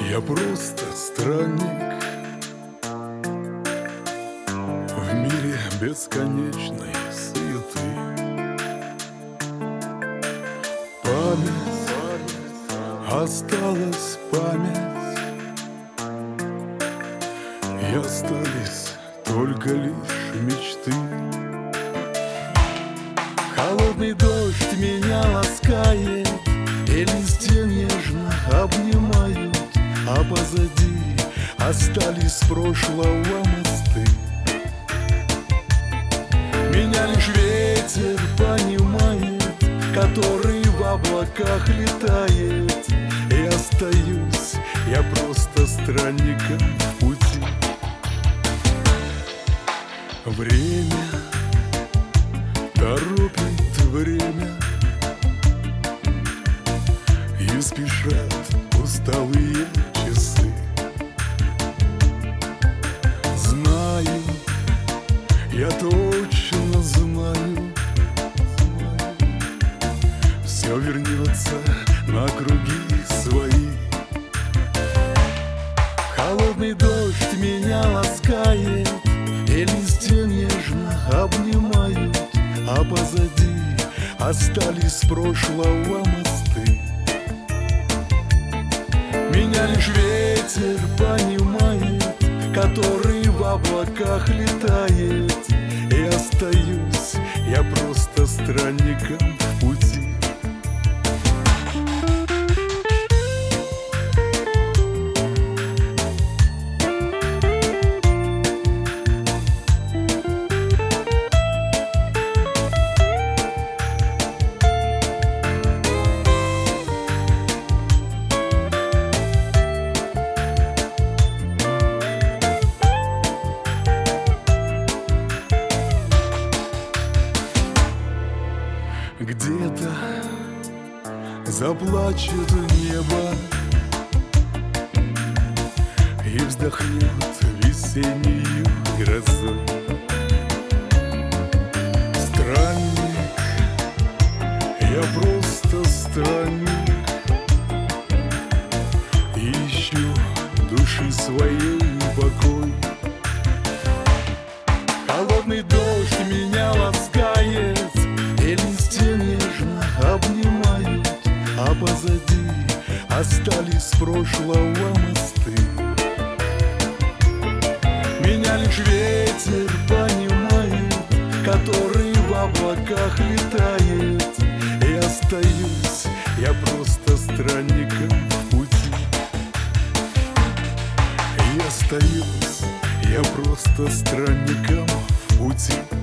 Я просто странник в мире бесконечной суеты. Память, осталась память, и остались только лишь мечты. Холодный дождь меня ласкает, и листья нежно обнимают, а позади остались прошлого мосты. Меня лишь ветер понимает, который в облаках летает, и остаюсь я просто странником в пути. Время торопит время, и спешат усталые часы. Знаю, я точно знаю, все вернется на круги свои. Холодный дождь меня ласкает, и листья нежно обнимают, а позади остались прошлого мосты. Меня лишь ветер понимает, который в облаках летает, и остаюсь я просто странником в пути. Где-то заплачет небо и вздохнет весеннюю грозу. Странник, я просто странник, ищу души своей покой. Холодный дождь меня ласкает, и листья нежно обнимают, а позади остались прошлого мосты. Меня лишь ветер понимает, который в облаках летает, и остаюсь я просто странником в пути. И остаюсь я просто странником в пути.